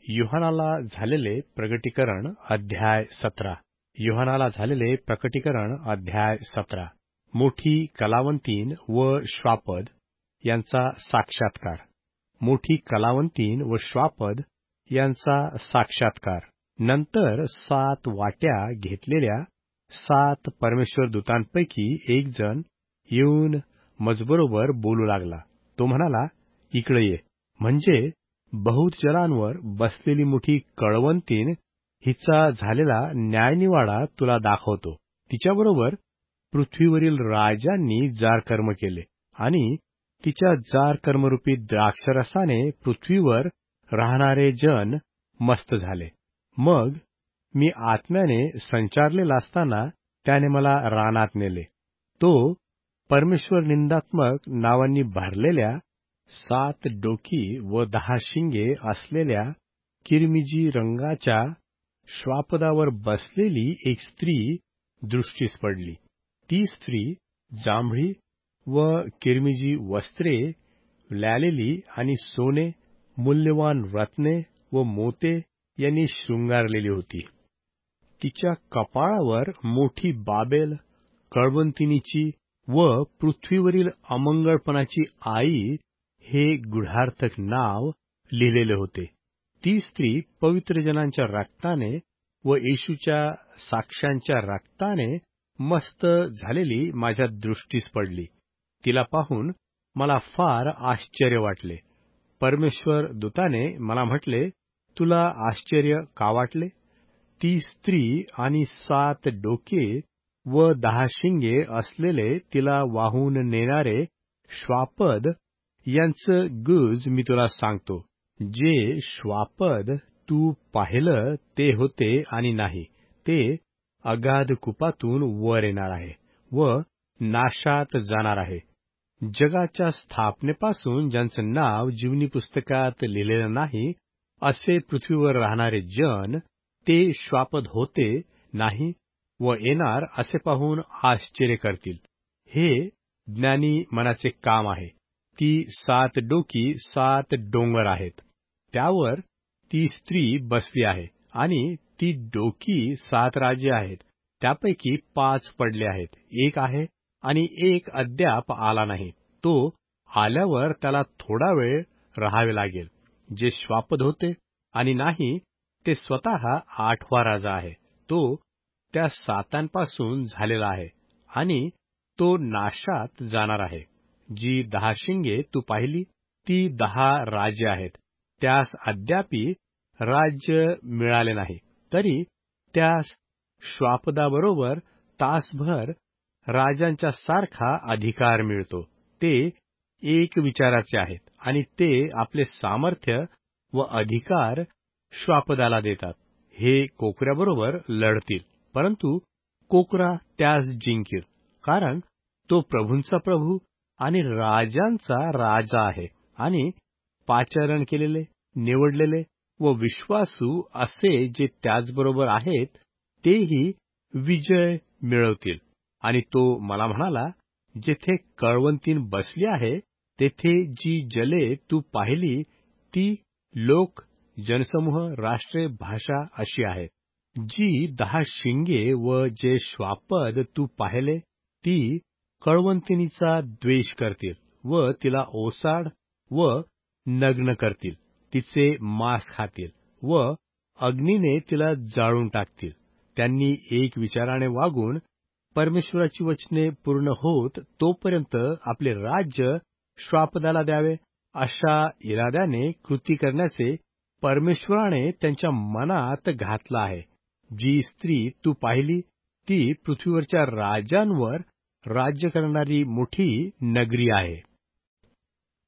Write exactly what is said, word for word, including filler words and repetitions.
योहानाला झालेले प्रकटीकरण अध्याय सतरा. योहानाला झालेले प्रकटीकरण अध्याय सतरा. मोठी कलावंतीन व श्वापद यांचा साक्षात्कार. मोठी कलावंतीन व श्वापद यांचा साक्षात्कार. नंतर सात वाट्या घेतलेल्या सात परमेश्वर दूतांपैकी एक जण येऊन मजबरोबर बोलू लागला. तो म्हणाला, इकडे ये. म्हणजे बहुत जनांवर बसलेली मोठी कळवंतीन हिचा झालेला न्यायनिवाडा तुला दाखवतो. तिच्याबरोबर पृथ्वीवरील राजांनी जार कर्म केले आणि तिच्या जार कर्मरूपी द्राक्षरसाने पृथ्वीवर राहणारे जन मस्त झाले. मग मी आत्म्याने संचारलेला असताना त्याने मला रानात नेले. तो परमेश्वर निंदात्मक नावांनी भरलेल्या सात डोकी व दहा शिंगे असलेल्या किरमिजी रंगाच्या श्वापदावर बसलेली एक स्त्री दृष्टीस पडली. ती स्त्री जांभळी व किरमिजी वस्त्रे ल्यालेली आणि सोने, मूल्यवान रत्ने व मोते यांनी शृंगारलेली होती. तिच्या कपाळावर मोठी बाबेल, कळवंतिनीची व पृथ्वीवरील अमंगळपणाची आई हे गुढार्थक नाव लिहिलेले होते. ती स्त्री पवित्र जनांच्या रक्ताने व येशूच्या साक्ष्यांच्या रक्ताने मस्त झालेली माझ्या दृष्टीस पडली. तिला पाहून मला फार आश्चर्य वाटले. परमेश्वर दूताने मला म्हटले, तुला आश्चर्य का वाटले? ती स्त्री आणि सात डोके व दहा शिंगे असलेले तिला वाहून नेणारे श्वापद यांचं गुज मी तुला सांगतो. जे श्वापद तू पाहिलं ते होते आणि नाही, ते अगाध कुपातून वर येणार आहे व नाशात जाणार आहे. जगाच्या स्थापनेपासून ज्यांचं नाव जीवनी पुस्तकात लिहिलेलं नाही असे पृथ्वीवर राहणारे जन ते श्वापद होते नाही व येणार असे पाहून आश्चर्य करतील. हे ज्ञानी मनाचे काम आहे. ती सात डोकी सात डोंगर आहेत. त्यावर ती स्त्री बसली आहे आणि ती डोकी सात राज्ये आहेत. त्यापैकी पाच पडले आहेत. एक आहे आणि एक अद्याप आला नाही. तो आल्यावर त्याला थोडा वेळ राहावे लागेल. जे श्वापद होते आणि नाही ते स्वतः आठवा राजा आहे. तो त्या सातांपासून झालेला आहे आणि तो नाशात जाणार आहे. जी दहा शिंगे तू पाहिली ती दहा राज्ये आहेत. त्यास अद्यापी राज्य मिळाले नाही, तरी त्यास श्वापदाबरोबर तासभर राजांच्या सारखा अधिकार मिळतो. ते एक विचाराचे आहेत आणि ते आपले सामर्थ्य व अधिकार श्वापदाला देतात. हे कोकऱ्याबरोबर लढतील, परंतु कोकरा त्यास जिंकेल, कारण तो प्रभूंचा प्रभू आणि राजांचा राजा आहे आणि पाचारण केलेले, निवडलेले व विश्वासू असे जे त्याचबरोबर आहेत तेही विजय मिळवतील. आणि तो मला म्हणाला, जेथे कळवंतीन बसली आहे तेथे जी जले तू पाहिली ती लोक, जनसमूह, राष्ट्रे, भाषा अशी आहेत. जी दहा शिंगे व जे श्वापद तू पाहिले ती कळवंतिनीचा द्वेष करतील व तिला ओसाड व नग्न करतील. तिचे मांस खातील व अग्नीने तिला जाळून टाकतील. त्यांनी एक विचाराने वागून परमेश्वराची वचने पूर्ण होत तोपर्यंत आपले राज्य श्वापदाला द्यावे, अशा इराद्याने कृती करण्याचे परमेश्वराने त्यांच्या मनात घातलं आहे. जी स्त्री तू पाहिली ती पृथ्वीवरच्या राजांवर राज्य करणारी मोठी नगरी आहे.